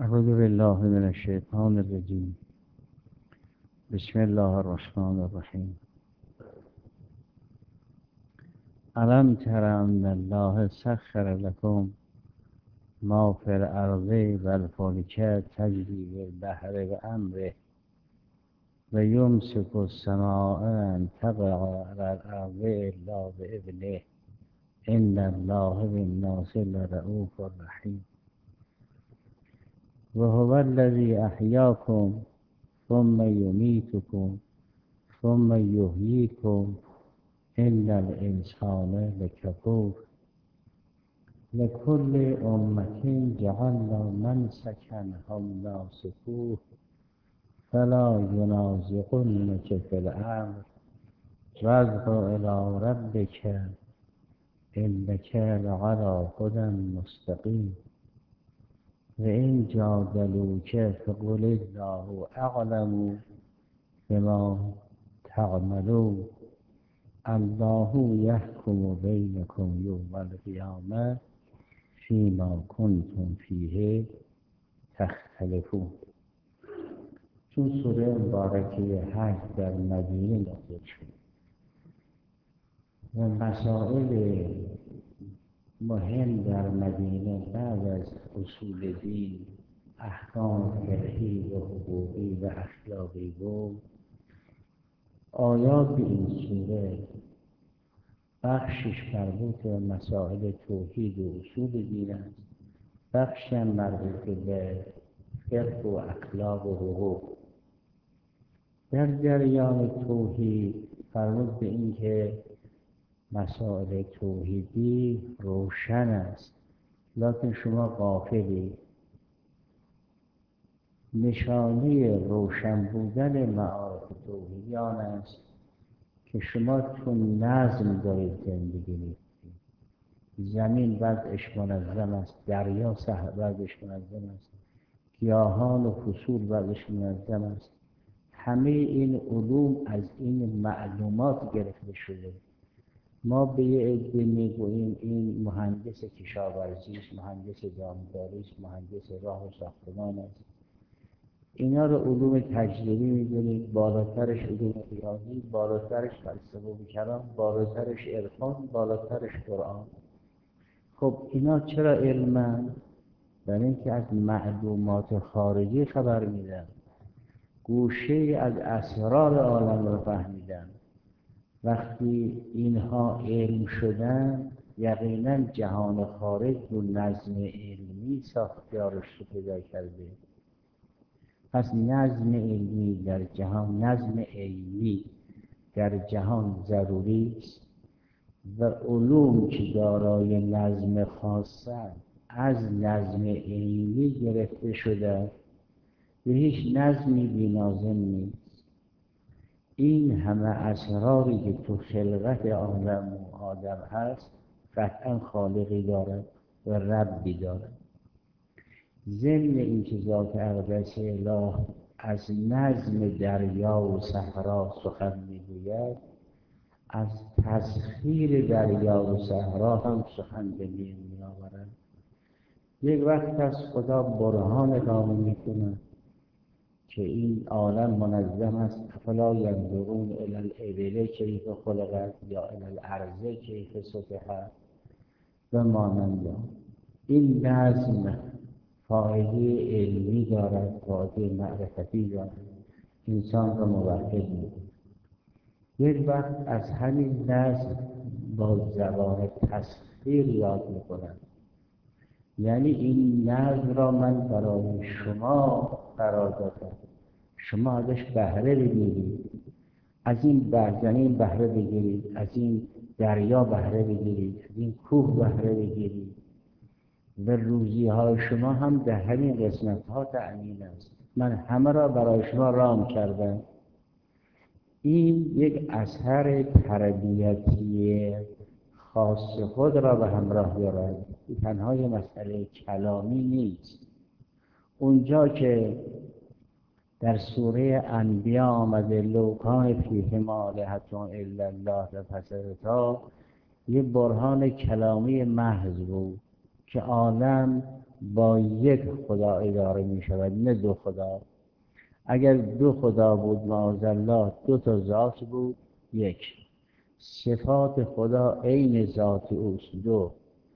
اعوذ بالله من الشیطان الرجیم. بسم الله الرحمن الرحیم. الم تر ان الله سخر لكم ما فی الارض والفلک تجری بالبحر بامره و یمسک السماء ان تقع علی الارض الا باذنه ان الله بالناس لرؤوف رحیم. و هو الذی احیاکم ثم یمیتکم ثم یحییکم ان الانسان لکفور. لكل امة جعلنا منسكا هم ناسكوه فلا ينازعنك في الامر وادع الى ربك انك لعلى هدى مستقيم. وإن جادلوك فقل الله أعلم بما تعملون الله يحكم بينكم يوم القيامة فيما كنتم فيه تختلفون. چون سوره مبارکه حج در مدینه نازل شد و مسائل مهم در مدینه بعد از اصول دین، احکام فقهی و حقوقی و اخلاقی بود، آیات این سوره بخشش مربوط به مسائل توحید و اصول دین است، بخشی هم مربوط به فقه و اخلاق و حقوق. در جریان توحید فرمود به این که مسائل توحیدی روشن است، لکن شما غافلی. نشانی روشن بودن معارف توحیدی آن است که شما تو نظم دارید زندگی می‌کنید. زمین وضعش منظم است، دریا وضعش منظم است، گیاهان و فصول وضعش منظم است. همه این علوم از این معلومات گرفته شده. ما به یه عده میگوییم این مهندس کشاورزی است، مهندس دامداری است، مهندس راه و ساختمان است. اینا رو علوم تجربی میدونید، بالاترش علوم ریاضی، بالاترش فلسفه و کلام، بالاترش عرفان، بالاترش قرآن. خب اینا چرا علمن؟ برای اینکه از معلومات خارجی خبر میدن، گوشه از اسرار عالم رو فهمیدن. وقتی اینها علم شدن، یقینا جهان خارج رو نظم علمی ساختارش رو پیدا کرده. پس نظم علمی در جهان، نظم علمی در جهان ضروری است و علوم که دارای نظم خاصه از نظم علمی گرفته شده و هیچ نظمی بی‌ناظم نیست. این همه اسراری که تو خلقت عالم و آدم هست قطعا خالقی دارد و ربی دارد. ضمن این که ذات اقدس اله از نظم دریا و صحرا سخن میگوید، از تسخیر دریا و صحرا هم سخن به میان میآورد. یک وقت از خدا برهان اقامه میکند که این عالم منظم است. افلا ینظرون الی الابل کیف خلقت یا الی الارض کیف سطحت و مانند. این نظم فایده علمی دارد، فایده معرفتی دارد، انسان را موحد می‌کند. یک وقت از همین نظم با زبان تسخیر یاد می‌کند، یعنی این نظم را من برای شما قرار دادم، شما ازش بهره بگیرید، از این زمین بهره بگیرید، از این دریا بهره بگیرید، از این کوه بهره بگیرید و روزی های شما هم در همین قسمت ها تأمین است. من همه را برای شما رام کردم. این یک اثر تربیتی خاص خود را به همراه دارد. تنها یه مسئله کلامی نیست. اونجا که در سوره انبیاء آمده لو کان فیهما آلهة الا الله لفسدتا، یه برهان کلامی محض بود که عالم با یک خدا اداره می شود، نه دو خدا. اگر دو خدا بود معاذالله دو تا ذات بود، یک. صفات خدا عین ذات اوست، دو.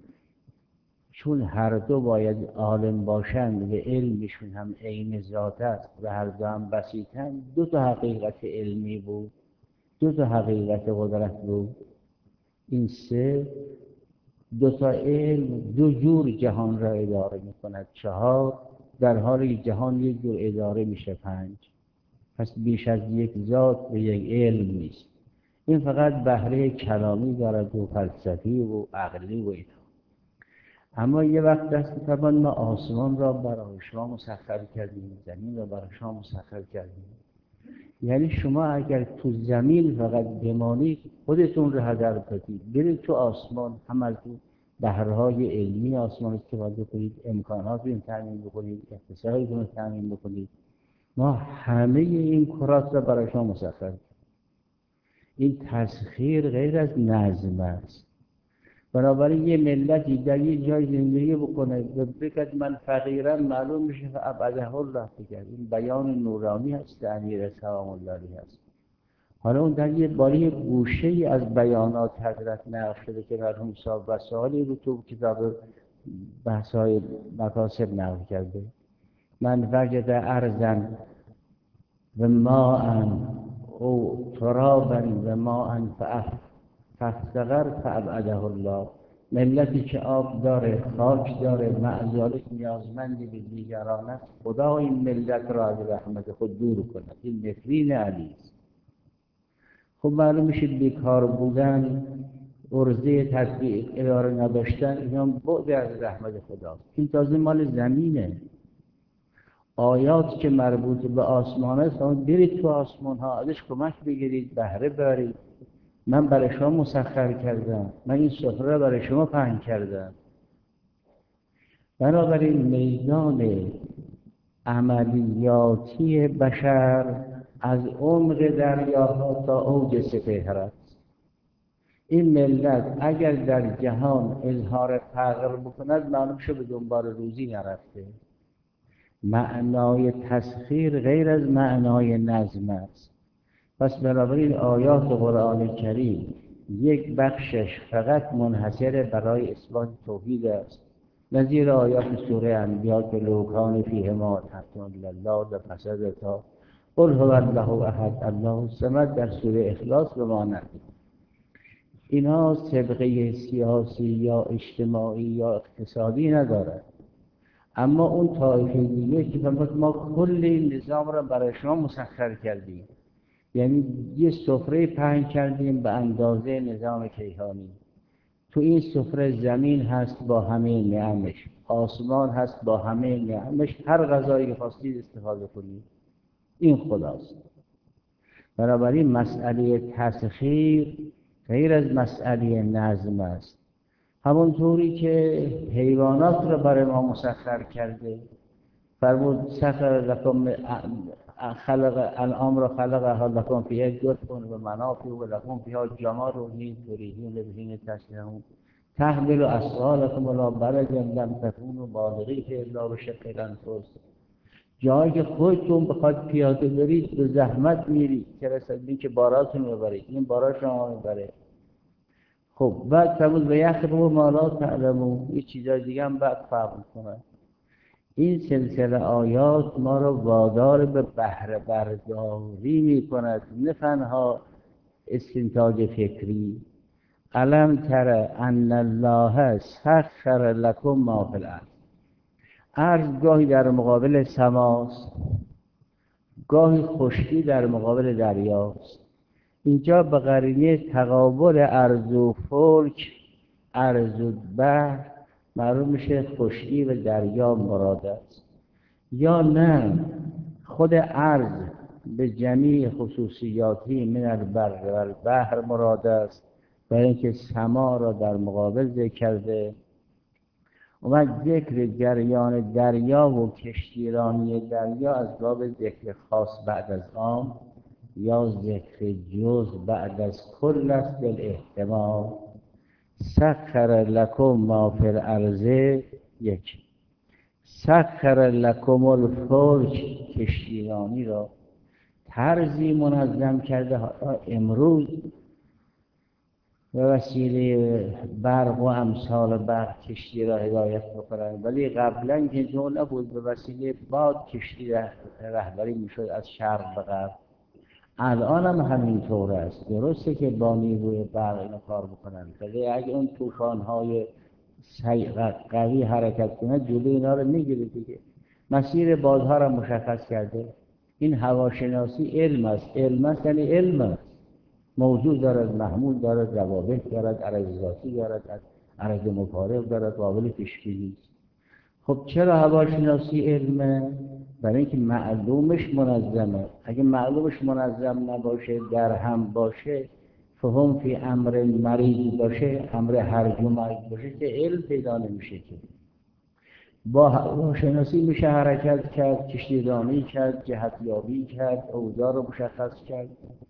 چون هر دو باید عالم باشند و علمشون هم عین ذات است و هر دو هم بسیطن، دو تا حقیقت علمی بود، دو تا حقیقت قدرت بود. این سه. دو تا علم دو جور جهان را اداره می کند. چهار. در حالی جهان یک جور اداره میشه. پنج. پس بیش از یک ذات و یک علم نیست. این فقط بهره کلامی دارد و فلسفی و عقلی و اینا. اما یه وقت دست می‌توان ما آسمان را برای شما مسخر کردیم، زمین را برای شما مسخر کردیم. یعنی شما اگر تو زمین فقط بمانید خودتون رو هدر بدید، برید تو آسمان، هم از تو بهرهای علمی آسمان استفاده کنید، امکانات رو تامین بکنید، اقتصادتون رو تامین بکنید. ما همه این کرات را برای شما مسخر کردیم. این تسخیر غیر از نظم است. بنابراین یه ملتی در یه جای زندگی بکنه و بگه من فقیرم، معلوم میشه که ابعده الله بگه. این بیان نورانی هست، امیر سلام الله علیه هست. حالا اون در یه باری گوشه ای از بیانات حضرت نقل شده که مرحوم صاحب وسائلی رو تو کتاب بحث‌های مکاسب نقل کرده. من وجد ارضا و ماء او ترابا و ماء فافتقر فابعده الله. ملتی که آب داره، خاک داره، معزالک نیازمندی به دیگران است، خدا این ملت را از رحمت خود دور کند. این نفرین علی است. خب معلوم میشه بیکار بودن، عرضه تطبیق اداره نداشتن، اینا بعد از رحمت خداست. این تازه مال زمینه. آیات که مربوط به آسمان است، برید تو آسمان ها ازش کمک بگیرید، بهره برید. من برای شما مسخر کردم، من این سفره را برای شما پهن کردم. بنابراین میدان عملیاتی بشر از عمق دریاها تا اوج سپهر است. این ملت اگر در جهان اظهار فقر بکند، معلوم شد به دنبال روزی نرفته. معنای تسخیر غیر از معنای نظم است. پس بنابراین آیات قرآن کریم یک بخشش فقط منحصر برای اثبات توحید است، نظیر آیات سوره انبیاء که لو کان فیهما آلهة الا الله لفسدتا قل هو الله احد الله الصمد در سوره اخلاص بماند. اینا سابقه سیاسی یا اجتماعی یا اقتصادی ندارد. اما اون طایفه دیگه که ما کل این نظام را برای شما مسخر کردیم، یعنی یه سفره پهن کردیم به اندازه نظام کیهانی. تو این سفره زمین هست با همه نعمش، آسمان هست با همه نعمش، هر غذایی که خواستید استفاده کنید. این خداست. بنابراین مسئله تسخیر غیر از مسئله نظم است. همونطوری که حیوانات را برای ما مسخر کرده، فرمود سخر لکم خلق الانعام را خلقها لکم فیها دفء و منافع و لکم فیها جمال و حین تریحون و حین تسرحون تحمل اثقالکم الی بلد لم تکونوا بالغیه الا بشق الانفس. جایی که خودتون بخواد پیاده برید به زحمت میرید که رسیدین که باراتون ببرید، این بارا شما میبره. خب بعد فرمود و یخلقوا ما لا تعلمون، یه چیزای دیگه هم بعد فهم کنه. این سلسله آیات ما را وادار به بهره برداری می کند، نه تنها استنتاج فکری. الم تر ان الله سخر لکم ما فی الارض. ارض گاهی در مقابل سماست، گاهی خشکی در مقابل دریاست. اینجا به قرینه تقابل ارض و فلک، ارض و بحر، معلوم میشه خشکی و دریا مراد است. یا نه خود ارض به جمیع خصوصیاتی من البر و البحر مراد است، برای اینکه سما را در مقابل ذکر کرده. اومد ذکر جریان دریا و کشتیرانی دریا از باب ذکر خاص بعد از عام یا ذکر جز بعد از کل است بالاحتمال. سخر لکم ما فی الارض یک. سخر لکم الفلک، کشتیرانی را طرزی منظم کرده. امروز به وسیله برق و امثال برق کشتی را هدایت بکنند، ولی قبلا که جو نبود، به وسیله باد کشتی رهبری میشد از شرق به غرب. الان هم همینطور است. درسته که با نیروی برق اینو کار بکنند، ولی اگه اون طوفان‌های قوی حرکت کنه جلوی اینا رو میگیره دیگه. مسیر بادها را مشخص کرده. این هواشناسی علم است. علم است یعنی علم است. موضوع دارد، محمول دارد، روابط دارد، عرض ذاتی دارد، عرض مفارق دارد، قابل پیش‌بینی است. خب چرا هواشناسی علمه؟ برای اینکه معلومش منظمه. اگه معلومش منظم نباشه، در هم باشه، فهم فی امر مریض باشه، امر هرج و مرج باشه، که علم پیدا نمیشه. که با هواشناسی میشه حرکت کرد، کشتیرانی کرد، جهتیابی کرد، اوضاع رو مشخص کرد.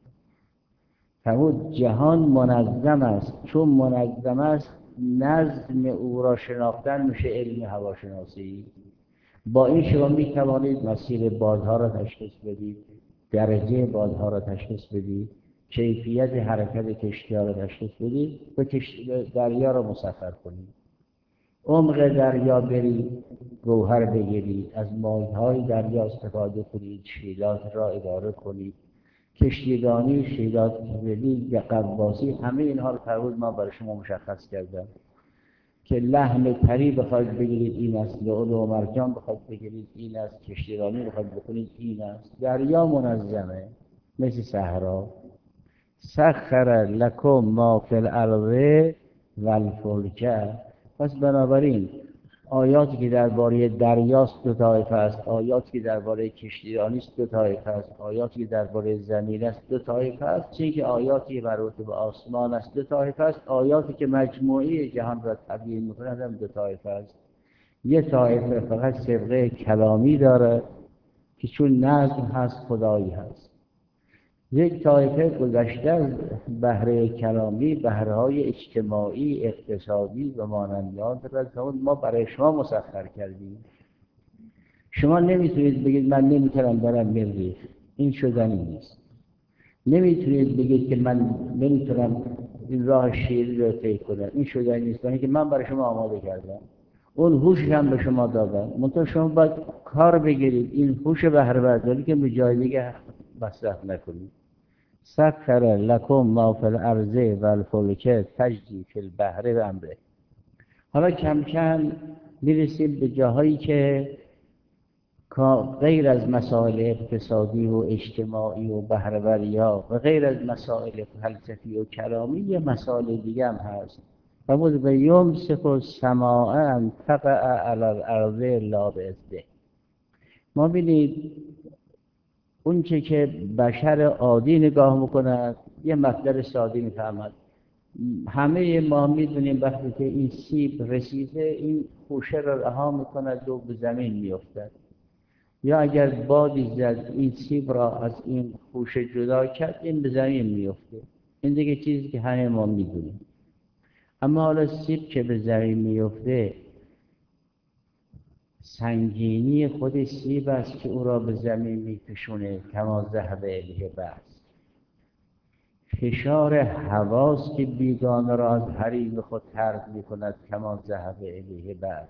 فرمود جهان منظم است. چون منظم است، نظم او را شناختن میشه علم هواشناسی. با این شما می توانید مسیر بادها را تشخیص بدید، درجه بادها را تشخیص بدید، کیفیت حرکت کشتی‌ها را تشخیص بدید و دریا را مسخر کنید. عمق دریا برید، گوهر بگیرید، از مایه‌های دریا استفاده کنید، شیلات را اداره کنید، کشتیرانی، شیلات بدید، یا غواصی، همه اینها رو فرمود ما برای شما مشخص کردم. که لحم طری بخواید بگیرید این است، لؤلؤ و مرجان بخواید بگیرید این است، کشتیرانی بخواید بکنید این است. دریا منظمه مثل صحرا. سخر لکم ما فی الارض والفلک. پس بنابراین آیاتی که درباره دریاست دو طایفه است، آیاتی که درباره کشتیرانی است دو طایفه است، آیاتی که درباره زمین است دو طایفه است، چون که آیاتی که مربوط به آسمان است دو طایفه است، آیاتی که مجموعه جهان را تبیین می‌کنند هم دو طایفه است. یک طایفه فقط صبغه کلامی داره که چون نظم هست خدایی هست. یک طایفه گذشته از بهره کلامی، بهره‌های اجتماعی، اقتصادی و مانند آن دارد که ما برای شما مسخر کردیم. شما نمیتونید بگید من نمیتونم برم مریخ، این شدنی نیست. نمیتونید بگید که من نمیتونم این راه شیری رو طی کنم، این شدنی نیست. برای اینکه من برای شما آماده کردم، اون هوش هم به شما دادم، منتها شما باید کار بگیرید این هوش بهره برداری که به جای دیگه مصرف نکنید. سخر لکم ما فی الارض والفلک تجری فی البحر بامره. حالا کم کم میرسیم به جاهایی که غیر از مسائل اقتصادی و اجتماعی و بهره‌وری‌ها و غیر از مسائل فلسفی و کلامی یه مسائل دیگه هم هست. فرمود و یمسک السماء ان تقع علی الارض الا باذنه. ما ببینید اون چه که بشر عادی نگاه میکند یه مقدار ساده میفهمد. همه ما میدونیم وقتی که این سیب رسیده این خوشه را رها میکند و به زمین میافتد، یا اگر بادی زد این سیب را از این خوشه جدا کرد این به زمین میافته. این دیگه چیزی که همه ما میدونیم. اما حالا سیب که به زمین میافته، سنگینی خود سیب است که او را به زمین میکشونه، کما ذهب الیه بس. فشار هواست که بیگانه را از حریم خود طرد میکند، کما ذهب الیه بس.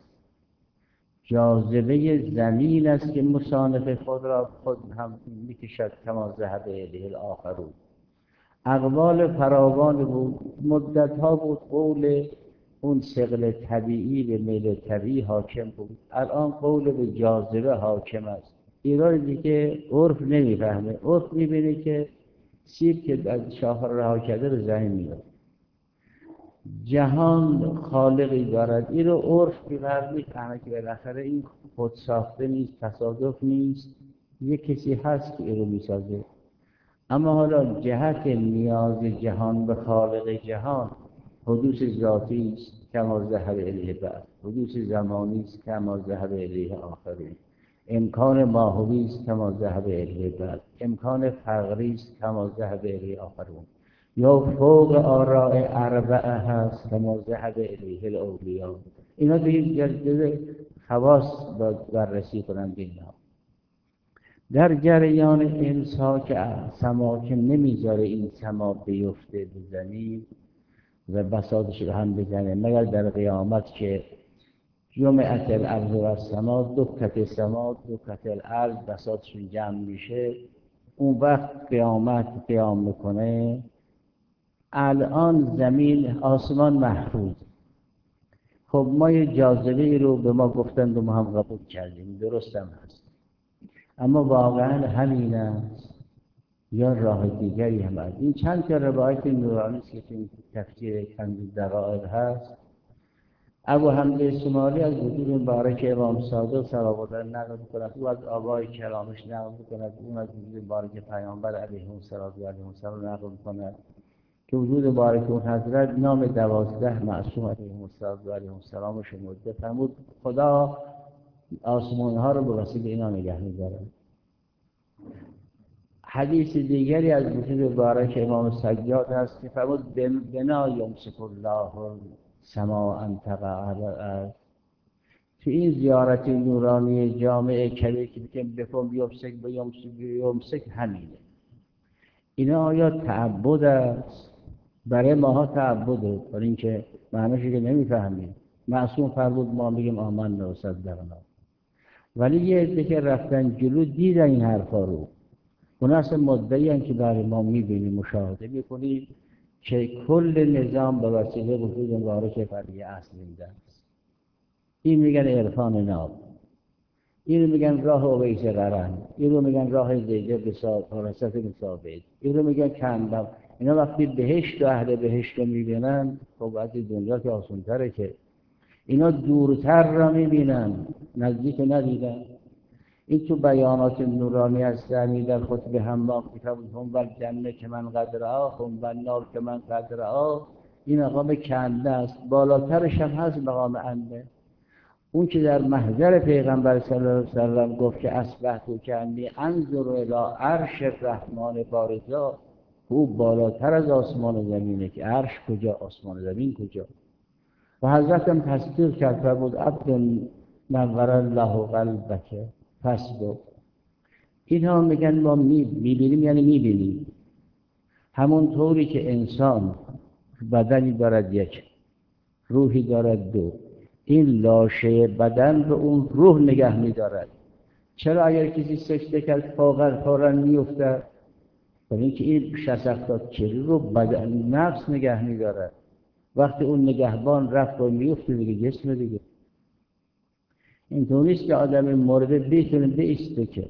جاذبه زمین است که مصانف خود را خود هم میکشد، کما ذهب الیه الاخرون. اقوال فراوان بود، مدت‌ها بود قول اون ثقل طبیعی به میل طبیعی حاکم بود، الان قول به جاذبه حاکم است. ایران دیگه عرف نمیفهمه، عرف میبینه که سیب که از شاخه رها کرده به زمین میاد. جهان خالقی دارد، این رو عرف میفهمه که بالاخره این خود ساخته نیست، تصادف نیست، یک کسی هست که این رو میسازه. اما حالا جهت نیاز جهان به خالق جهان حدوث ذاتی است، کما ذهب الیه بعد، حدوث زمانی است، کما ذهب الیه آخرین، امکان ماهوی است، کما ذهب الیه بعد، امکان فقری است، کما ذهب الیه آخرون، یا فوق آراء اربعه هست، کما ذهب الیه الاولیا. اینا دیگه حواس بررسی کنند اینها. در جریان انسا که سما که نمیذاره این سما بیفته به زمین و بساطش رو هم بزنه، مگر در قیامت که جمعت الارض و السما، دکت سما دکت الارض، بساطشون جمع میشه، اون وقت قیامت قیام میکنه. الان زمین آسمان محفوظ. خب ما یه جاذبه رو به ما گفتند و ما هم قبول کردیم، درست هم هست، اما واقعا همین است یا راه دیگری هم هست؟ این چند تا روایت نورانی است که این تفسیر کنز دقائق هست. ابو حمزه سمالی از وجود مبارک امام صادق صلوات الله نقل می‌کند، او از آبای کرامش نقل می‌کند، اون از وجود مبارک پیامبر علیه السلام نقل می‌کند که وجود مبارک اون حضرت نام 12 معصوم علیه السلام شمرده، فرمود خدا آسمان‌ها رو به وسیله اینا نگه می‌داره. حدیث دیگری از وجود مبارک امام سجاد هست که فرمود بنا یمسک الله سما ان تقع علی الارض. تو این زیارت نورانی جامع کبیر که بکن بیمسک همینه. اینا آیا تعبد است؟ برای ماها تعبده، برای اینکه معنیشو که نمیفهمیم. معصوم فرمود ما بگیم آمنا و صدقنا. ولی یه عده که رفتن جلو دیدن این حرفا رو، اونا اصلا مدعی هستند که برای ما میبینیم، مشاهده میکنیم که کل نظام به وسیله وجود مبارک فرعی اصل زنده است. این میگن عرفان ناب، این میگن راه اویس قرن، این رو میگن راه زیده فرصت مسابقه، این رو میگن کندم. اینا وقتی بهشت و اهل بهشت رو میبینن، خب از دنیا که آسان‌تره، که اینا دورتر را میبینن، نزدیک ندیدن. این تو بیانات نورانی است، یعنی در خطب همام کتاب هم بر جنه که من قدرها، هم بر نار که من قدرها. این مقام کنده است، بالاترش هم هست مقام انده. اون که در محضر پیغمبر صلی الله علیه وسلم گفت که اصبحت کانی انظر الی عرش الرحمن بارزا، او بالاتر از آسمان و زمینه که عرش کجا آسمان و زمین کجا. و حضرت هم تصدیق کرد و بود عبد نور الله قلبک فاسبق. اینها میگن ما میبینیم، یعنی میبینیم همون طوری که انسان بدنی دارد یک، روحی دارد دو، این لاشه بدن رو اون روح نگه می‌دارد. چرا اگر کسی سجده کرد فوراً می‌افتد؟ برای اینکه این 60 کیلو رو بدن نفس نگه می‌دارد. وقتی اون نگهبان رفت و می‌افته دیگه جسم دیگه. اینطور نیست که آدم مرده بتونه بایسته، که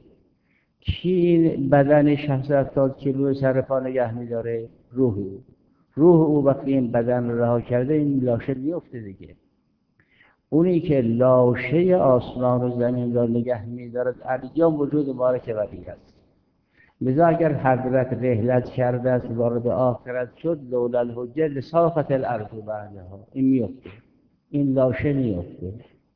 کی بدن 60 کیلو سر پا نگه می‌داره؟ روح او وقتی این بدن رو رها کرده این لاشه می‌افته دیگه. اونی که لاشه آسمان و زمین را نگه می‌دارد ایام وجود مبارک ولی است. لذا اگر حضرت رحلت کرده است وارد آخرت شد، لولا الحجه لساقط الارض بعدها، این میفته، این لاشه میفته.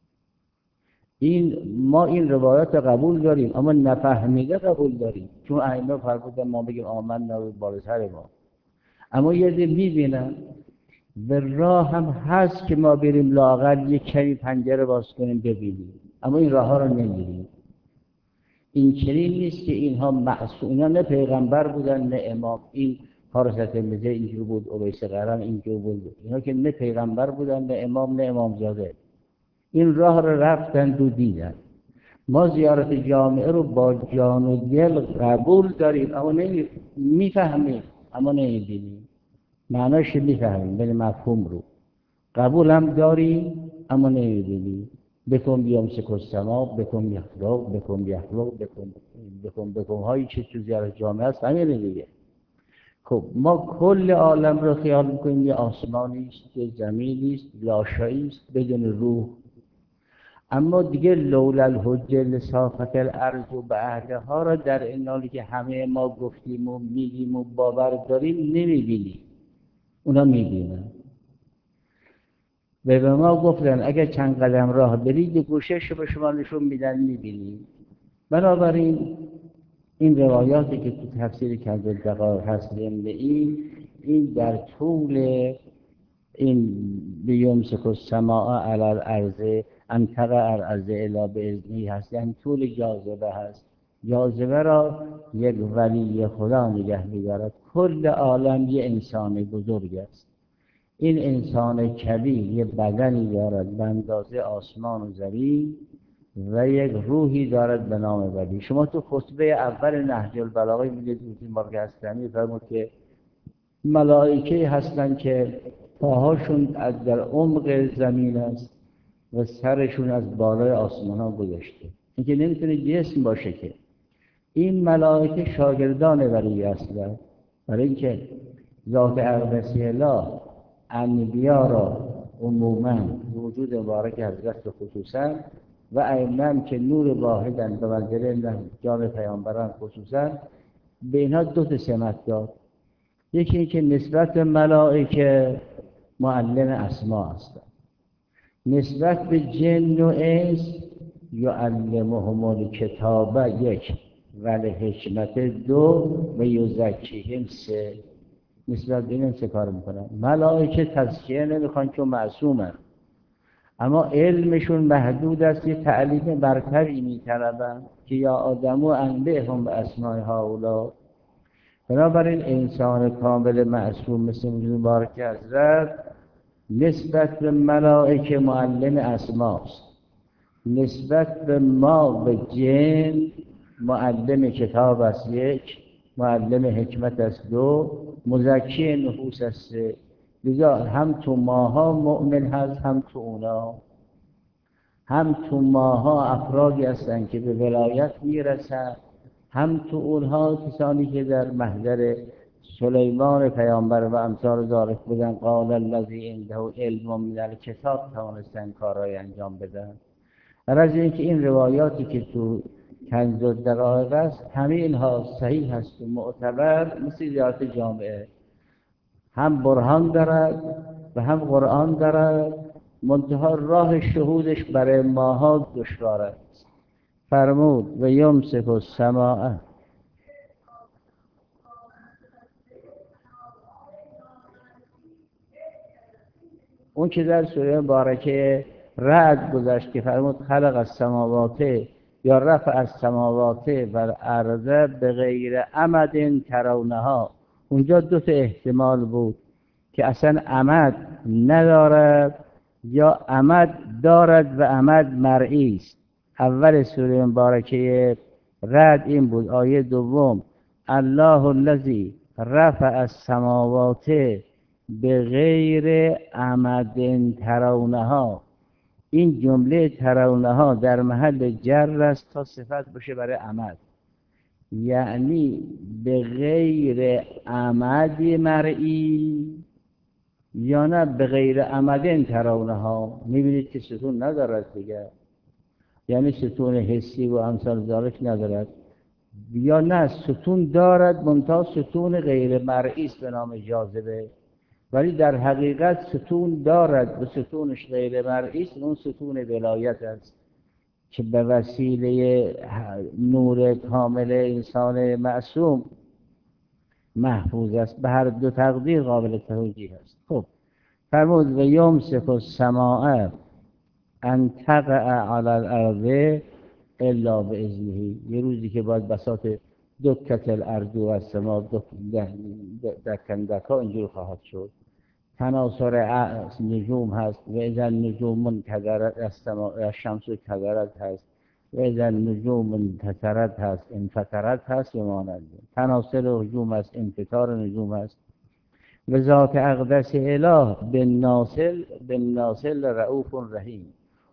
ما این روایات قبول داریم، اما نفهمیده قبول داریم، چون ائمه فرمودن ما بگیم آمنا بالاتر ما. اما یه عده میبینن به راه هم هست که ما بریم لااقل یک کمی پنجره باز کنیم ببینیم، اما این راه ها رو نمیریم. این چنین نیست که اینها معصوم، اینا نه پیغمبر بودن نه امام. این حارث میزه اینجور بود، اویس قرن اینجور بود. اینا که نه پیغمبر بودن نه امام نه امامزاده. این راه رو رفتن و دیدن. ما زیارت جامعه رو با جان و دل قبول داریم، اما میفهمیم، اما نمیبینیم. معناش میفهمیم، ولی مفهوم رو قبول هم داریم اما نمیبینیم. بکن بیمسک السما، بکن یخلق، بکن هایی که تو زیارت جامعه هست همینه دیگه. خب ما کل عالم رو خیال میکنیم یه آسمانی است، یه زمینی است، لاشه‌ای است بدون روح. اما دیگه لولا الحجه لساقط الارض و بعدها را در این حالی که همه ما گفتیم و میگیم و باور داریم نمیبینیم، اونا میبینن. به ما گفتن اگر چند قدم راه برید گوشه‌اش به شما نشون میدن، میبینیم. بنابراین این روایاتی که تو تفسیر کنز دقائق هست این در طول این بیمسک السماء علی الارض انطقه الارض الا باذنه هست، یعنی طول جاذبه هست. جاذبه را یک ولی خدا نگه می‌دارد. کل عالم یه انسان بزرگ است. این انسان کبیر یه بدنی دارد به اندازه آسمان و زمین و یک روحی دارد به نام ولی. شما تو خطبه اول نهج البلاغه می‌دید این بار که هستن فرمود که ملائکه هستند که پاهاشون از در عمق زمین است و سرشون از بالای آسمان ها گذشته. این که نمیتونه جسم باشه که. این ملائکه شاگردان ولی هستند، برای اینکه ذات اقدسی الله انبیا را عموما وجود مبارک حضرت خصوصا و ائمه که نور واحدن به منزله جان پیامبران خصوصا به اینها دو تا سمت داد. یکی این که نسبت به ملائکه معلم اسما هستند، نسبت به جن و انس یعلمهم الکتاب یک و الحکمت دو و یزکیهم سه. نسبت به این سه کار میکنن. ملائکه تزکیه نمیخوان چون معصومن، اما علمشون محدود است، یه تعلیم برتری میطلبن که یا آدمو انبئهم به اسماء هؤلاء. بنابراین انسان کامل معصوم مثل مبارک حضرت نسبت به ملائکه معلم اسماست، نسبت به ما به جن معلم کتاب است یک، معلم حکمت است دو، مزکی نفوس است سه. لذا هم تو ماها مؤمن هست، هم تو اونا. هم تو ماها افرادی هستند که به ولایت میرسند، هم تو اونها کسانی که در محضر سلیمان پیامبر و امثال ذالک بودن قال الذی عنده علم من الکتاب توانستن کارهای انجام بدن. از اینکه این روایاتی که تو کنز الدقایق است همه اینها صحیح هست و معتبر مثل زیارت جامعه، هم برهان دارد و هم قرآن دارد، منتها راه شهودش برای ماها دشوار است. فرمود و یمسک السماء، اون که در سوره مبارکه رعد گذشت که فرمود خلق السماوات یا رفع السماوات و الارض به غیر عمد ترونها. اونجا دو تا احتمال بود که اصلا عمد ندارد یا عمد دارد و عمد مرئی است. اول سوره مبارکه رعد این بود، آیه دوم الله الذی رفع السماوات به غیر عمد ترونها. این جمله ترونها در محل جر است تا صفت باشه برای عمد، یعنی به غیر عمد مرئی یا نه به غیر عمد ترونها. میبینید که ستون ندارد دیگه، یعنی ستون حسی و امثال ذالک ندارد، یا نه ستون دارد منتها ستون غیر مرئی است به نام جاذبه، ولی در حقیقت ستون دارد و ستونش غیر مرئی است. اون ستون ولایت است که به وسیله نور کامل انسان معصوم محفوظ است، به هر دو تقدیر قابل توجیه است. خب فرمود و یمسک السماء ان تقع علی الارض الا باذنه. یه روزی که باید بساط دکت الارض و السماء دکن دکا اینجور خواهد شد. تناصر نجوم هست و اذا النجوم انکدرت، الشمس کدرت هست و اذا النجوم انتثرت هست، انفطرت هست و مانند. تناصر نجوم است، انفطار نجوم است. و ذات اقدس اله بالناصر رؤوف رحیم.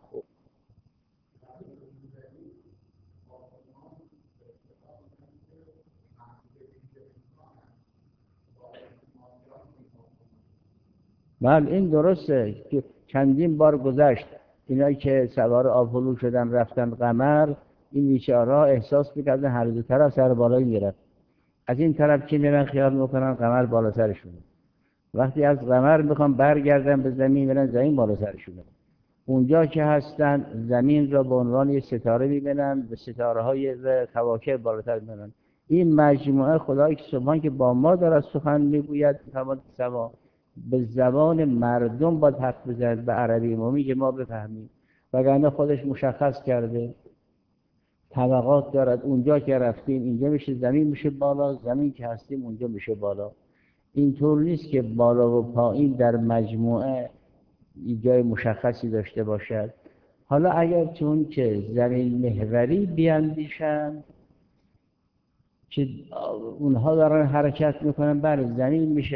بله این درسته که چندین بار گذشت اینایی که سوار آب‌هلو شدن رفتن قمر، این بیچاره‌ها احساس می‌کردن هر دو طرف سر بالایی میرفت. از این طرف که میرن خیال میکنن قمر بالا سرشونه، وقتی از قمر میخوان برگردن به زمین میرن زمین بالا سرشونه. اونجا که هستن زمین را به عنوان یک ستاره میبینن و ستاره‌های کواکب بالاتر میبینن. این مجموعه خدایی که سبحان که با ما داره سخن میگوید، فرمود سما به زبان مردم باید حرف بزنید به عربی ما میگه ما بفهمیم. وگرنه خودش مشخص کرده، طبقات دارد. اونجا که رفتیم اینجا میشه زمین، میشه بالا، زمین که هستیم اونجا میشه بالا. اینطور نیست که بالا و پایین در مجموعه جای مشخصی داشته باشد. حالا اگر چون که زمین محوری بیاندیشند که اونها دارن حرکت میکنن، بله زمین میشه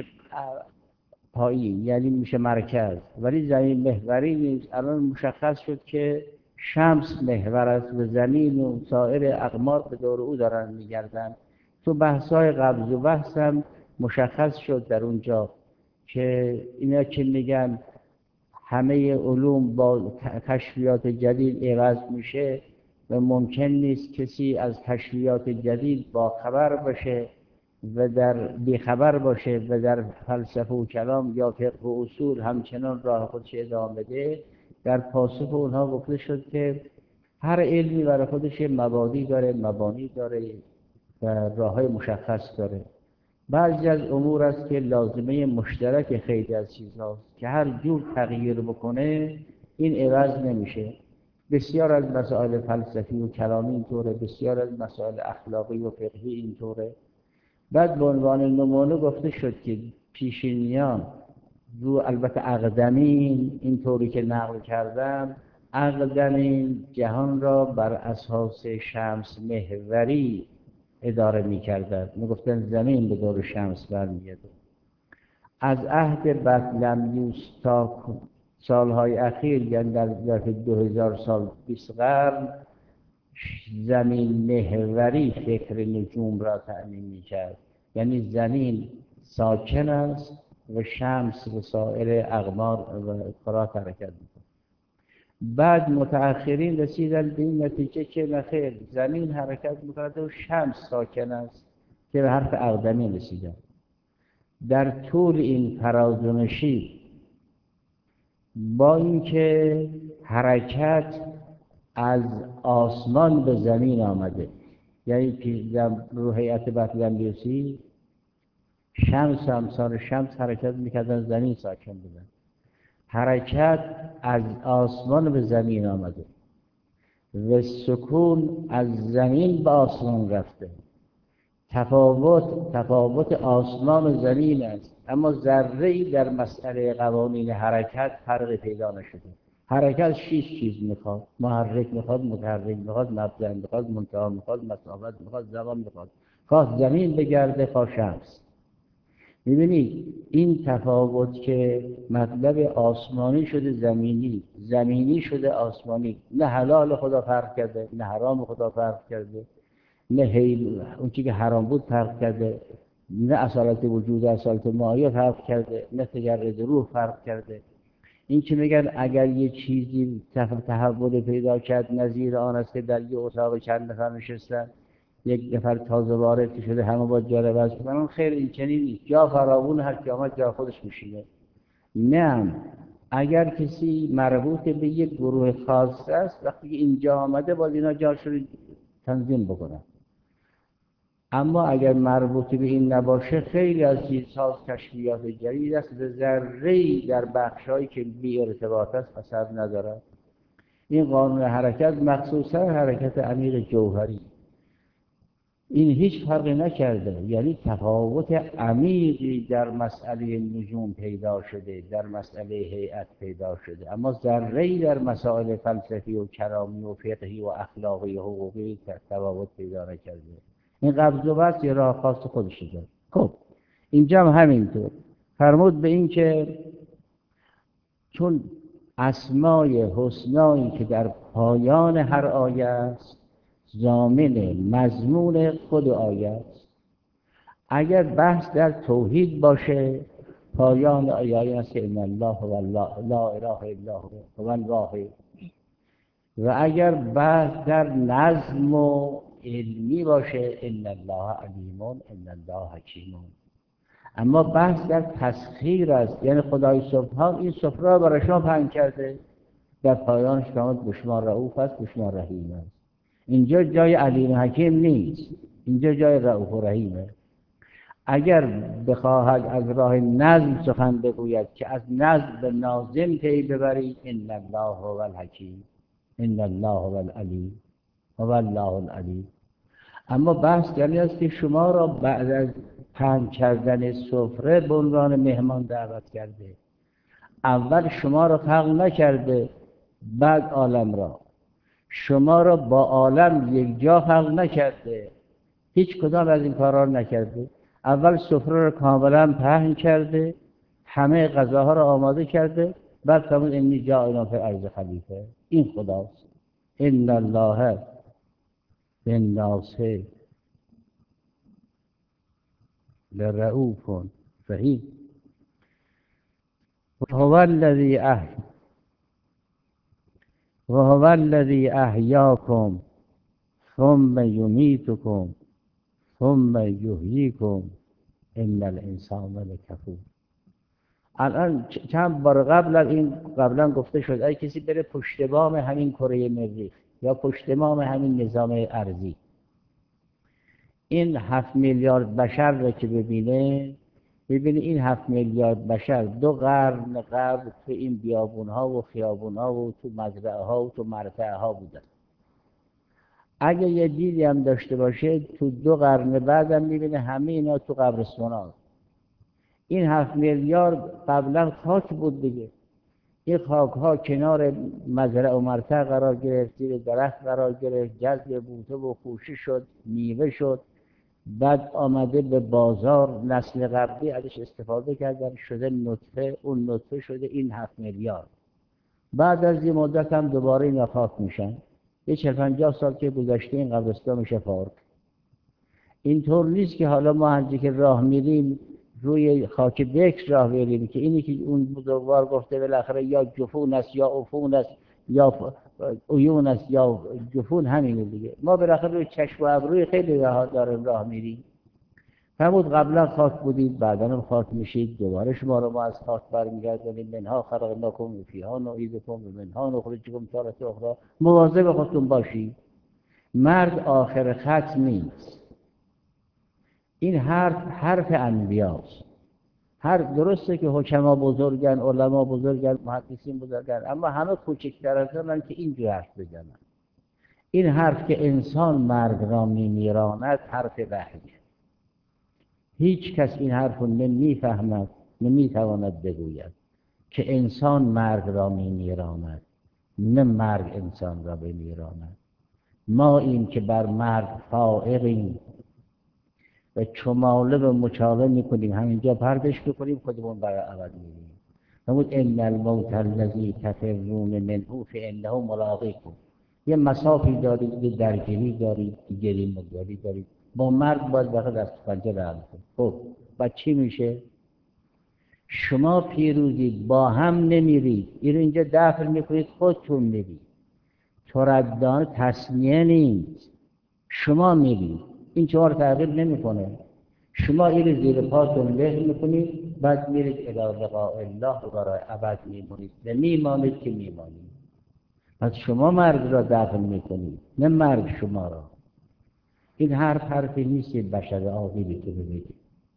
پایین، یعنی میشه مرکز، ولی زمین محوری نیست. الان مشخص شد که شمس محور است و زمین و سایر اقمار به دور او دارن میگردن. تو بحث‌های قبض و بحث هم مشخص شد در اونجا که اینا که میگن همه علوم با کشفیات جدید عوض میشه و ممکن نیست کسی از کشفیات جدید با خبر باشه و در بیخبر باشه و در فلسفه و کلام یا فقه و اصول همچنان راه خودش ادامه بده. در پاسخ اونها گفته شد که هر علمی برای خودش مبادی داره، مبانی داره و راههای مشخص داره. بعضی از امور است که لازمه مشترک خیلی از چیزهاست که هر جور تغییر بکنه این عوض نمیشه. بسیار از مسائل فلسفی و کلامی اینطوره، بسیار از مسائل اخلاقی و فقهی اینطوره. بعد به عنوان نمونه گفته شد که پیشینیان رو، البته اقدمین اینطوری که نقل کردم، اقدمین جهان را بر اساس شمس محوری اداره می‌کردند. می‌گفتن زمین به دور شمس برمیگرده. از عهد بطلمیوس تا سالهای اخیر، یعنی در ظرف 2000 سال 20 قرن، زمین محوری فکر نجوم را تعیین می‌کرد. یعنی زمین ساکن است و شمس و سایر اقمار و کرات حرکت می‌کند. بعد متأخرین رسیدن به این نتیجه که نخیر، زمین حرکت می‌کند و شمس ساکن است، که به حرف اقدمی رسیدن. در طول این فرازنشی با اینکه حرکت از آسمان به زمین آمده، یعنی که رو هیئت بطلمیوسی شمس امثال شمس حرکت می‌کردن، زمین ساکن بودن. حرکت از آسمان به زمین آمده و سکون از زمین به آسمان رفته. تفاوت آسمان و زمین است، اما ذره‌ای در مسئله قوانین حرکت فرق پیدا نشده. حرکت 6 چیز میخواد: محرک میخواد، متحرک میخواد، مبدأ میخواد، منتهی میخواد، مسافت میخواد، زمان میخواد. خواه زمین بگرده، خواه شمس. می‌بینید این تفاوت که مطلب آسمانی شده زمینی، زمینی شده آسمانی، نه حلال خدا فرق کرده، نه حرام خدا فرق کرده، نه اون چیزی که حرام بود فرق کرده، نه اصالت وجود اصالت مایه فرق کرده، نه تجرد روح فرق کرده. این که میگن اگر یه چیزی تحول پیدا کرد، نظیر آن است که در یه اتاق چند نفر نشستن، یک نفر تازه وارد شده همه با جا رو بس کنن، خیر این چنین نیست. جا فراوون، هر کی آمد جا خودش میشینه. نه، اگر کسی مربوط به یک گروه خاص است، وقتی اینجا آمده باید اینا جاش رو تنظیم بکنن. اما اگر مربوط به این نباشه، خیلی از چیزها کشفیات جدید است و ذره‌ای در بخشایی که بی ارتباط است اثر ندارد. این قانون حرکت مخصوصا حرکت امیر جوهری این هیچ فرقی نکرده، یعنی تفاوت عمیقی در مسئله نجوم پیدا شده، در مسئله هیئت پیدا شده، اما ذره‌ای در مسائل فلسفی و کلامی و فقهی و اخلاقی و حقوقی تفاوت پیدا نکرده. این قبض و بسط یه راه خاص خودش داره. خب اینجا هم همینطور فرمود به این که چون اسمای حسنایی که در پایان هر آیه است ضامن مضمون خود آیه است. اگر بحث در توحید باشه، پایان آیه است ان الله هو لا اله الا هو الواحد. و اگر بحث در نظم و علمی باشه، ان الله علیم ان الله حکیم. اما بحث در تسخیر است، یعنی خدای سبحان این سفره را برای شما پهن کرده، در پایانش فرمود به شما رؤوف است، به شما رحیم است. اینجا جای علیم و حکیم نیست، اینجا جای رؤوف و رحیمه. اگر بخواهد از راه نظم سخن بگوید که از نظم به ناظم پی ببرید، ان الله هو الحکیم. ان الله هو العلی هو الله العلی. اما بحث یعنی است که شما را بعد از پهن کردن سفره به عنوان مهمان دعوت کرده. اول شما را خلق نکرده، بعد عالم را. شما را با عالم یک جا خلق نکرده، هیچ کدام از این کارها را نکرده. اول سفره را کاملا پهن کرده، همه غذاها را آماده کرده، بعد فرمود انی جاعل فی الارض خلیفه. این خداست. ان الله بالناس لرؤوف رحیم. وهو الذی احیاکم ثم یمیتکم ثم یحییکم ان الانسان لکفور. الان چند بار قبلا گفته شد اگه کسی بره پشت بام همین کره مریخ یا پشت بام همین نظام ارضی، این 7 میلیارد بشر رو که ببینه این 7 میلیارد بشر 2 قرن قبل تو این بیابون‌ها و خیابون‌ها و تو مزرعه‌ها و تو مرتع‌ها بودن. اگه یه دیدی هم داشته باشه تو 2 قرن بعدم می‌بینه همه اینا تو قبرستان‌ها. این 7 میلیارد قبلا خاک بود دیگه. این خاک‌ها کنار مزرعه و مرتع قرار گرفت، زیر درخت قرار گرفت، جذب بوته و خوشه شد، میوه شد، بعد آمده به بازار، نسل قبلی ازش استفاده کردن، شده نطفه، اون نطفه شده این 7 میلیارد. بعد از این مدت هم دوباره اینا خاک میشن. یه 40-50 سال که گذشته این قبرستان میشه پارک. اینطور نیست که حالا ما هرچی که راه میریم روی خاک بکر راه بریم که اینی که اون بزرگوار گفته بالاخره یا جفون است یا عفون است یا عیون است یا جفون، همینه دیگه. ما بالاخره روی چشم و ابروی خیلی داریم راه میریم. فرمود قبلا خاک بودید، بعدا هم خاک میشید، دوباره شما رو ما از خاک برمیگردونیم. منها خلقناکم و فیها نعیدکم و منها نخرجکم تارة اخری. مواظب خودتون باشید. مرد آخر خط نیست. این حرف انبیاست. درسته که حکما بزرگن، علما بزرگن، محدثین بزرگن، اما همه کوچکتر از اونن که اینجور حرف بزنن. این حرف که انسان مرگ را میمیراند حرف وحیه. هیچ کس این حرف رو نمیفهمد، نمیتواند بگوید که انسان مرگ را میمیراند، نه مرگ انسان را بمیراند. ما این که بر مرگ فائقیم و چماله و مچاله میکنیم، همینجا پردش بکنیم خودمون برای ابد میریم. نمود ان الموت الذی تفرون منه فانه ملاقیکم. یه مسافی دارید، یه درگیری دارید، گریم‌گری دارید. با مرگ باید وقت دست پنجه رحم کنید. خب بعد چی میشه؟ شما پیروزید، با هم نمیرید، این اینجا دفن میکنید، خودتون میرید. تردان تصنیه نیست، شما میرید. این چهار تغییر نمیکنه. شما این زیر پاتون له میکنید، بعد میرید الی لقاء الله و برای ابد میمونید و میمانید که میمانید. پس شما مرگ را دفن میکنید، نه مرگ شما را. این حرفی نیست بشر عاقلی که بگید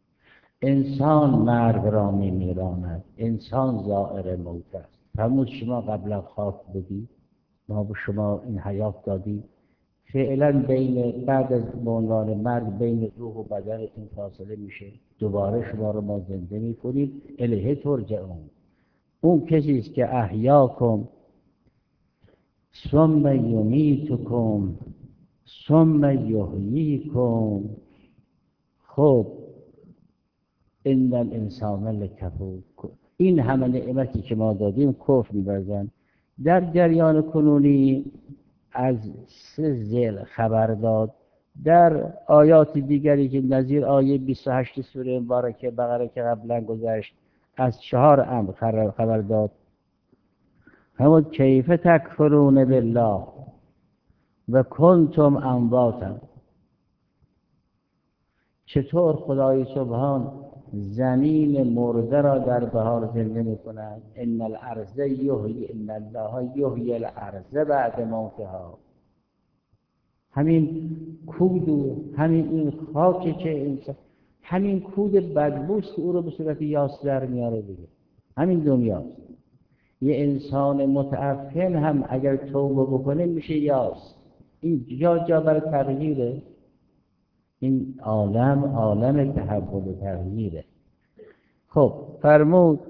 انسان مرگ را میمیراند، انسان زائر موت است. فرمود شما قبلا خاک بودید، ما به شما این حیات دادیم، فعلا بین بعد از عنوان مرگ بین روح و بدنتون فاصله میشه، دوباره شما رو ما زنده میکنیم. الیه ترجعون. اون کسی است که احیاکم ثم یمیتکم ثم یحییکم. خب ان الانسان لکفور. این همه نعمتی که ما دادیم کفر می‌ورزند. در جریان کنونی از 3 ذیل خبر داد. در آیات دیگری که نظیر آیه 28 سوره مبارکه بقره که قبلا گذشت از 4 امر خبر داد. همون کیف تکفرون بالله و کنتم امواتا. چطور خدای سبحان زمین مرده را در بهار زنده می‌کند؟ ان الارض یحیی، ان الله یحیی الارض بعد موتها. همین کود و همین این خاکی که انسان، همین کود بدبوست او رو به صورت یاس در میاره دیگه. همین دنیاست. یه انسان متعفن هم اگر توبه بکنه میشه یاس. این جا برای تغییره. این عالم تحول و تغییره. خب فرمود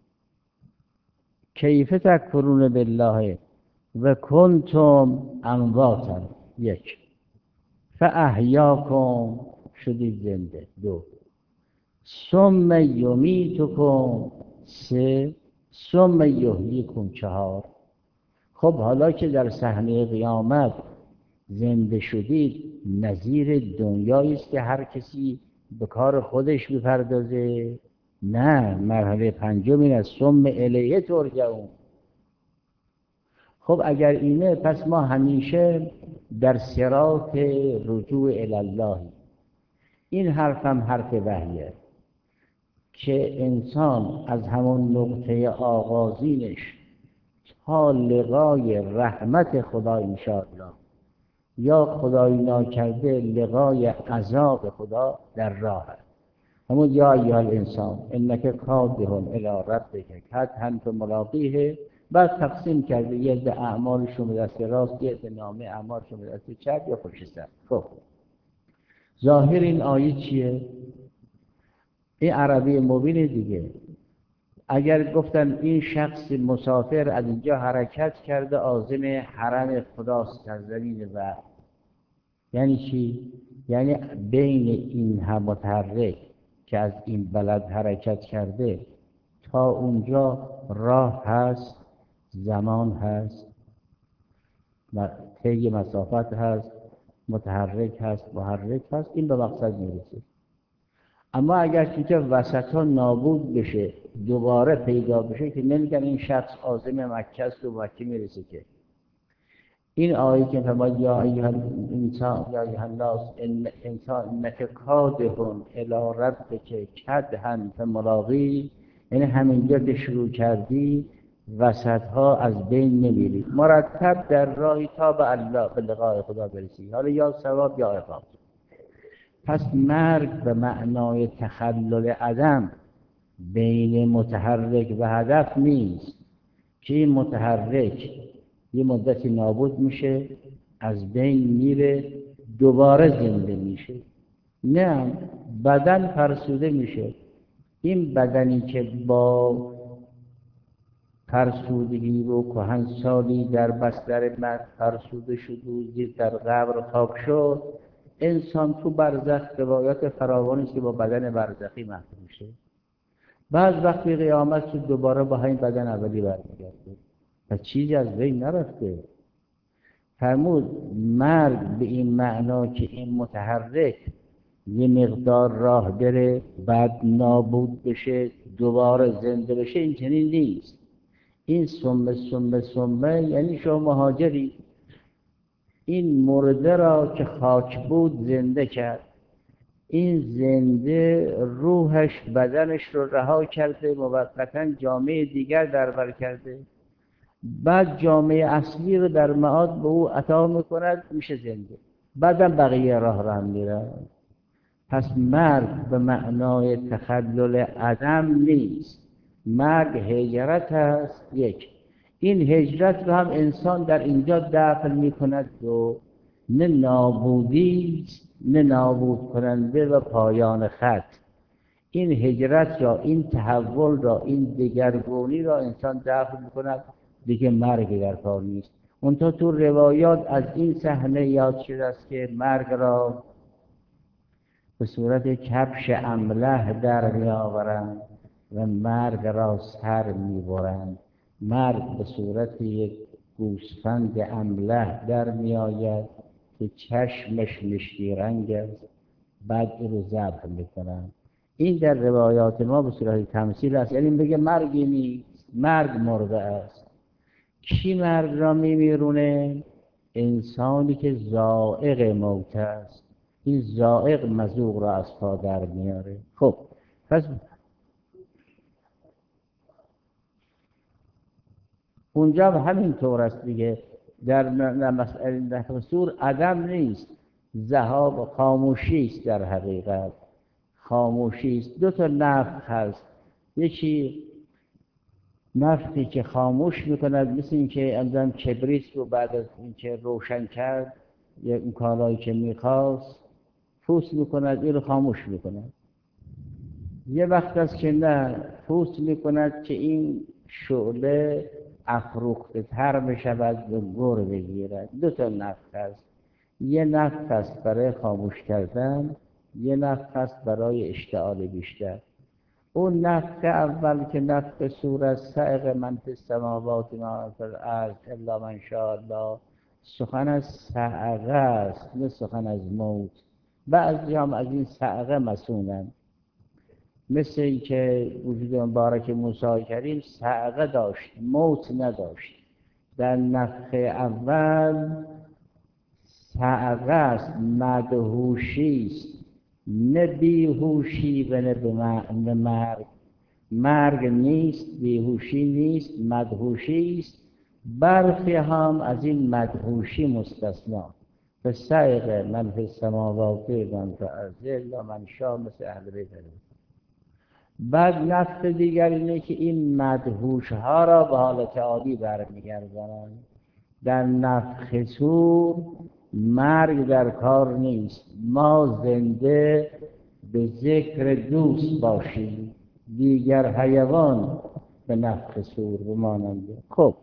کیف تکفرون بالله و کنتم امواتا، یک، فاحیاکم، شدید زنده، دو، ثم یمیتکم، سه، ثم یحییکم، چهار. خب حالا که در صحنه قیامت زنده شدید، نظیر دنیایی است که هر کسی به کار خودش میپردازه؟ نه، مرحله پنجم این است، ثم الیه ترجعون. خب اگر اینه، پس ما همیشه در صراط رجوع الی الله. این حرف هم حرف وحیه که انسان از همون نقطه آغازینش تا لقای رحمت خدا انشاءالله، یا خدای ناکرده لقای عذاب خدا، در راه است. همون یا ایها الانسان انک کادح الی ربک کدحا فملاقیه. بعد تقسیم کرده، یه عده اعمالشون به دست راست، یه عده نامه اعمالشون به دست چپ یا پشت سر. خب ظاهر این آیه چیه؟ این عربی مبین دیگه. اگر گفتن این شخص مسافر از اینجا حرکت کرده عازم حرم خداست در زمین و، یعنی چی؟ یعنی بین این هم متحرک که از این بلد حرکت کرده تا اونجا راه هست، زمان هست، طی مسافت هست، متحرک هست، محرک هست، این به مقصد میرسه. اما اگر که وسطا نابود بشه، دوباره پیدا بشه، که نمیگن این شخص عازم مکه است و مکه میرسه. که این آیه که فرمود یا ایها الانسان یا ایها الناس انسان انک کادح الی ربک کدحا فملاقیه، یعنی همینجا که شروع کردی وسطها از بین نمیری، مرتب در راهی تا به الله، به لقای خدا برسی، حالا یا ثواب یا عقاب. پس مرگ به معنای تخلل عدم بین متحرک و هدف نیست که این متحرک یه مدتی نابود میشه، از بین میره، دوباره زنده میشه. نه، بدن فرسوده میشه. این بدنی که با فرسودگی و کهنسالی در بستر مرگ فرسوده شد و زیر در قبر خاک شد، انسان تو برزخ روایات فراوانی است که با بدن برزخی محکوم میشه. بعد وقتی قیامت شد دوباره با همین بدن اولی برمیگرده و چیزی از بین نرفته. فرمود مرگ به این معنا که این متحرک یه مقدار راه بره، بعد نابود بشه، دوباره زنده بشه، این چنین نیست. این سمه یعنی شما مهاجری. این مرده را که خاک بود زنده کرد. این زنده روحش بدنش رو رها کرده، موقتا جامعه دیگر در بر کرده، بعد جامعه اصلی رو در معاد به او عطا میکند، میشه زنده، بعدم بقیه راه را هم میره. پس مرگ به معنای تخلل عدم نیست، مرگ هجرت است. یک، این هجرت رو هم انسان در اینجا دفن میکند و نه نابودی نه نابود کننده و پایان خط. این هجرت را، این تحول را، این دگرگونی را انسان دفن میکند، دیگه مرگ در کار نیست. اونطور تو روایات از این صحنه یاد شده است که مرگ را به صورت کفش املح در میآورند و مرگ را سر میبرند. مرگ به صورت یک گوسفند املح در میآید که چشمش مشکی رنگ است، بعد او رو ذبح میکنند. این در روایات ما به صورت تمثیل است، یعنی بگه مرگی نیست، مرگ مرده است. کی مرگ را میمیرونه؟ انسانی که ذائق موت است. این ذائق مذوق را از پا در میاره. خب پس اونجا همین طور است دیگه. در مسئله دستور عدم نیست، ذهاب و خاموشی است. در حقیقت خاموشی است. دو تا نفخ هست، یکی نفتی که خاموش میکند، مثل اینکه اندم کبریت رو بعد از اینکه روشن کرد یا اون کارهایی که میخواست پوست میکند، این رو خاموش میکند. یه وقت است که نه، پوست میکند که این شعله افروخته تر بشود و گر بگیرد. دو تا نفخ است، یه نفخ است برای خاموش کردن، یه نفخ است برای اشتعال بیشتر. اون نفخ اول که نفخ صور است، صعق من فی السماوات و ما فی الارض الا من شاء الله، سخن از صعقه است نه سخن از موت. بعضی هم از این صعقه مسونند، مثل اینکه وجود مبارک موسی کریم صعقه داشت، موت نداشت. در نفخ اول صعقه است، مدهوشی است، نه بیهوشی و نه مرگ. مرگ نیست، بیهوشی نیست، مدهوشی است. برخی هم از این مدهوشی مستثنا. به صعق من فی السماوات و من فی الارض الا من شاء، مثل اهل بیت. بعد نفخ دیگر اینه که این مدهوش ها را به حالت عادی برمیگردانند. در نفخ صور مرگ در کار نیست، ما زنده به ذکر دوست باشیم، دیگر حیوان به نفخ صور بمانند. خب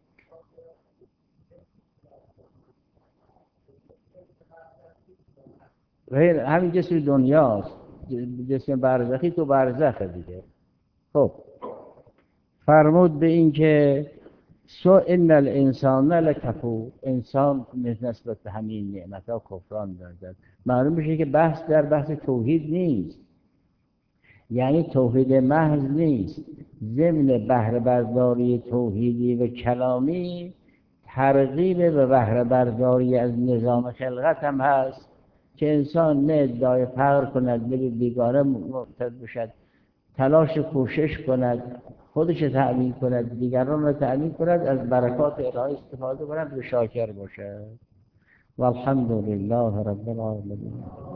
همین جسم دنیاست، جسم برزخی تو برزخ دیگه. خب فرمود به این که ان الانسان لکفور، انسان نسبت به همین نعمت‌ها کفران دارد. معلوم میشه که بحث در بحث توحید نیست، یعنی توحید محض نیست. ضمن بهره برداری توحیدی و کلامی ترغیب به بهره برداری از نظام خلقت هم هست، که انسان نه ادعای فقر کند، به بیگانه معتاد باشد، تلاش کوشش کند خودش تأمین کند، دیگران را تأمین کند، از برکات الهی استفاده کند و شاکر باشد. والحمد لله رب العالمین.